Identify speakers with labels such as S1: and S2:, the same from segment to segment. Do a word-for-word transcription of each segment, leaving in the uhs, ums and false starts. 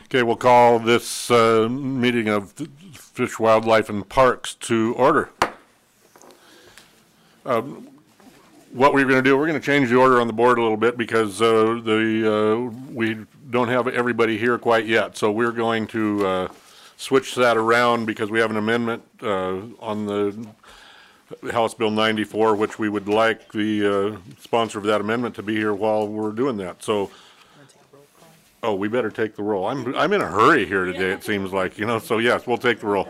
S1: Okay, we'll call this uh, meeting of Fish, Wildlife, and Parks to order. Um, what we're going to do, we're going to change the order on the board a little bit because uh, the uh, we don't have everybody here quite yet. So we're going to uh, switch that around because we have an amendment uh, on the House Bill ninety-four, which we would like the uh, sponsor of that amendment to be here while we're doing that. So. Oh, we better take the roll. I'm I'm in a hurry here today, it seems like, you know, so yes, we'll take the roll.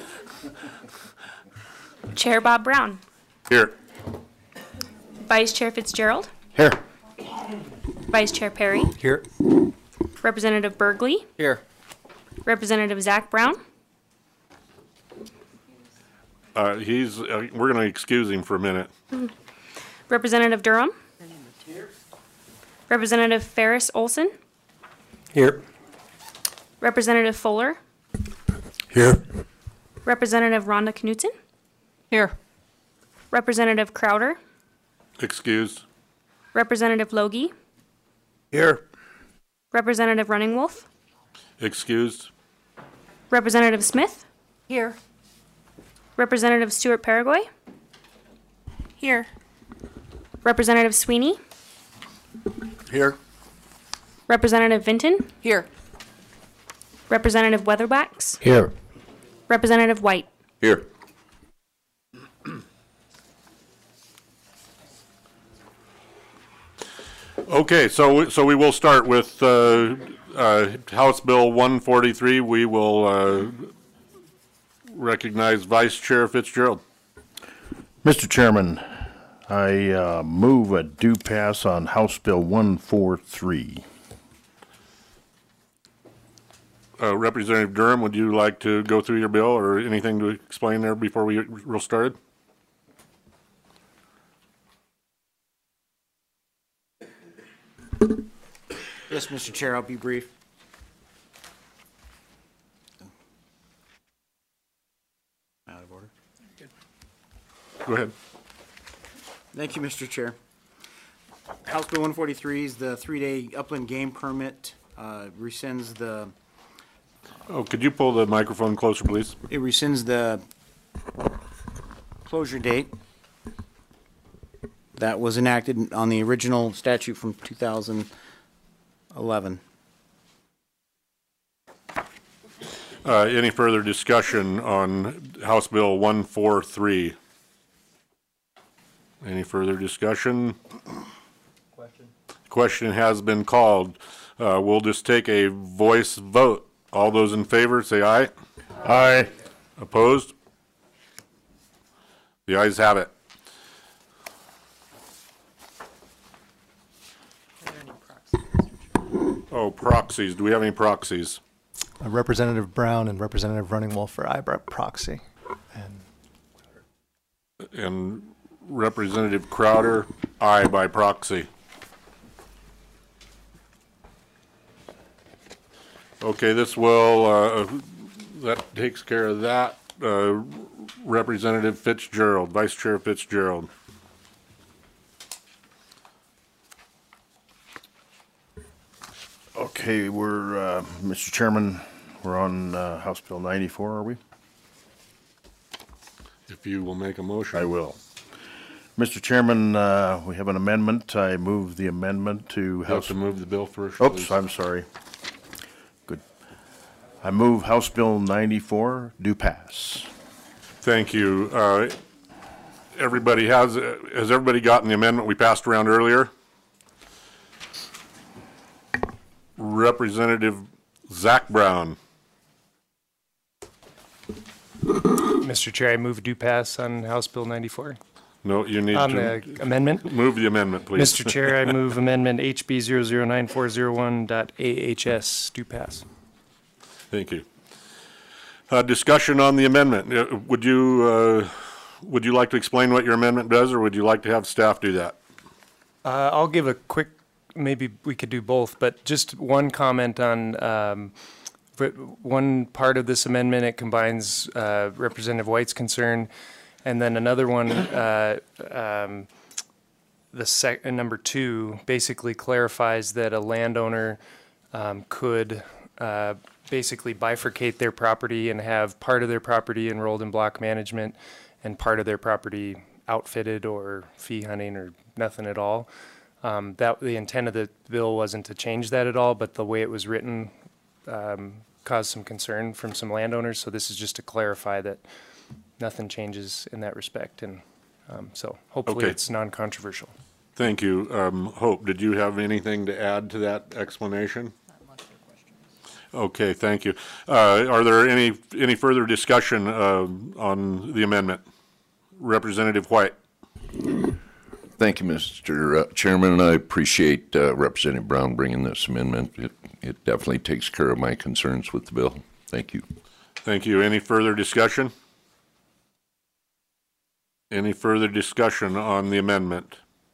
S2: Chair Bob Brown.
S1: Here.
S2: Vice Chair Fitzgerald.
S3: Here.
S2: Vice Chair Perry.
S3: Here.
S2: Representative Burgley.
S3: Here.
S2: Representative Zach Brown.
S1: Uh, he's, uh, we're going to excuse him for a minute.
S2: Mm-hmm. Representative Durham. Here. Representative Ferris Olson.
S3: Here.
S2: Representative Fuller.
S3: Here.
S2: Representative Rhonda Knutson.
S4: Here.
S2: Representative Crowder.
S1: Excused.
S2: Representative Logie.
S3: Here.
S2: Representative Running Wolf.
S1: Excused.
S2: Representative Smith.
S4: Here.
S2: Representative Stewart Paraguay.
S4: Here.
S2: Representative Sweeney.
S3: Here.
S2: Representative Vinton.
S4: Here.
S2: Representative Weatherbacks.
S3: Here.
S2: Representative White.
S3: Here.
S1: Okay, so so we will start with uh, uh, House Bill one forty-three. We will uh, recognize Vice Chair Fitzgerald.
S3: Mister Chairman, I uh, move a due pass on House Bill one forty-three.
S1: Uh, Representative Durham, would you like to go through your bill or anything to explain there before we get real started?
S5: Yes, Mister Chair, I'll be brief. Out of order.
S1: Go ahead.
S5: Thank you, Mister Chair. House Bill one forty-three is the three-day upland game permit, uh, rescinds the,
S1: Oh, could you pull the microphone closer, please?
S5: it rescinds the closure date that was enacted on the original statute from two thousand eleven.
S1: Uh, any further discussion on House Bill one forty-three? Any further discussion? Question. Question has been called. Uh, we'll just take a voice vote. All those in favor, say aye.
S3: Aye.
S1: Opposed? The ayes have it. Oh, proxies. Do we have any proxies?
S6: Uh, Representative Brown and Representative Running Wolf for I B R A proxy. And
S1: And Representative Crowder, aye by proxy. Okay, this will, uh, that takes care of that. Uh, Representative Fitzgerald, Vice Chair Fitzgerald.
S3: Okay, we're, uh, Mister Chairman, we're on uh, House Bill ninety-four, are we?
S1: If you will make a motion.
S3: I will. Mister Chairman, uh, we have an amendment. I move the amendment to
S1: You have
S3: House.
S1: to move the bill first.
S3: Oops,
S1: please.
S3: I'm sorry. Good. I move House Bill ninety-four do pass.
S1: Thank you. Uh, everybody has, has everybody gotten the amendment we passed around earlier? Representative Zach Brown.
S7: Mister Chair, I move due pass on House Bill ninety-four.
S1: No, you need
S7: On
S1: to
S7: the amendment?
S1: move the amendment, please.
S7: Mister Chair, I move amendment H B zero zero nine four zero one dot A H S due pass.
S1: Thank you. Uh, discussion on the amendment. Uh, Would you, uh, would you like to explain what your amendment does, or would you like to have staff do that?
S7: Uh, I'll give a quick, maybe we could do both, but just one comment on um, v- one part of this amendment. It combines uh, Representative White's concern, and then another one, uh, um, the sec- uh, number two, basically clarifies that a landowner um, could uh, basically bifurcate their property and have part of their property enrolled in block management and part of their property outfitted or fee hunting or nothing at all. Um, that the intent of the bill wasn't to change that at all, but the way it was written um, caused some concern from some landowners. So this is just to clarify that nothing changes in that respect, and um, so hopefully
S1: Okay.
S7: it's non-controversial.
S1: Thank you. Um, Hope, did you have anything to add to that explanation? Okay, thank you. Uh, are there any, any further discussion, uh, on the amendment? Representative White?
S8: Thank you, Mister uh, Chairman, and I appreciate uh, Representative Brown bringing this amendment. It, it definitely takes care of my concerns with the bill. Thank you.
S1: Thank you. Any further discussion? Any further discussion on the amendment?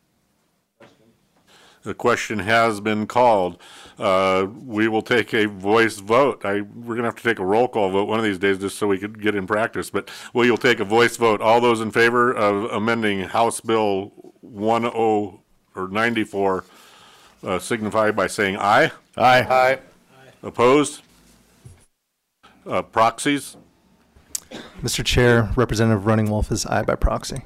S1: The question has been called. Uh, we will take a voice vote. I, we're gonna have to take a roll call vote one of these days just so we could get in practice, but we will take a voice vote. All those in favor of amending House Bill one oh, or ninety-four, uh, signify by saying aye.
S3: Aye.
S7: Aye.
S1: Opposed? Uh, proxies?
S6: Mister Chair, Representative Running Wolf is aye by proxy.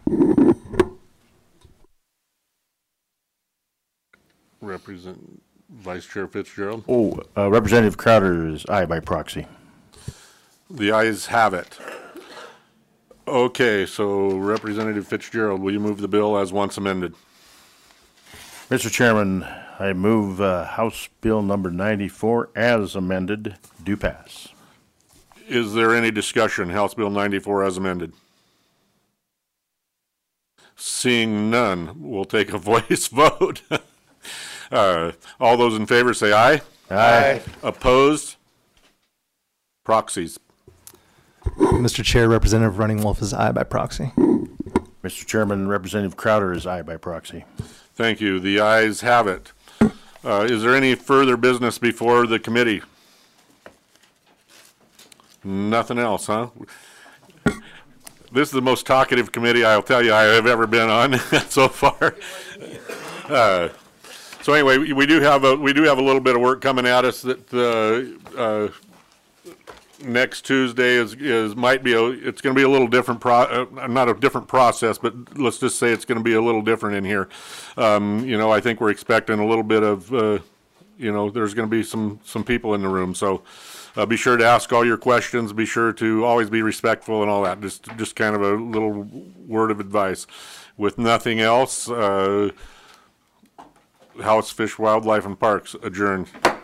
S1: Represent Vice Chair Fitzgerald.
S3: Oh, uh, Representative Crowder is aye by proxy.
S1: The ayes have it. Okay, so Representative Fitzgerald, will you move the bill as once amended?
S3: Mister Chairman, I move uh, House Bill number ninety-four as amended do pass.
S1: Is there any discussion, House Bill ninety-four as amended? Seeing none, we'll take a voice vote. Uh, all those in favor say aye.
S3: Aye.
S1: Opposed? Proxies.
S6: Mister Chair, Representative Running Wolf is aye by proxy.
S3: Mister Chairman, Representative Crowder is aye by proxy.
S1: Thank you. The ayes have it. Uh, is there any further business before the committee? Nothing else, huh? This is the most talkative committee I'll tell you I have ever been on so far. Uh, so anyway, we, we do have a we do have a little bit of work coming at us that uh, uh, next Tuesday is is might be a it's going to be a little different pro uh, not a different process, but let's just say it's going to be a little different in here. Um, you know, I think we're expecting a little bit of uh, you know, there's going to be some some people in the room, so. Uh, be sure to ask all your questions. Be sure to always be respectful and all that. Just, just kind of a little word of advice. With nothing else, uh, House Fish, Wildlife, and Parks adjourned.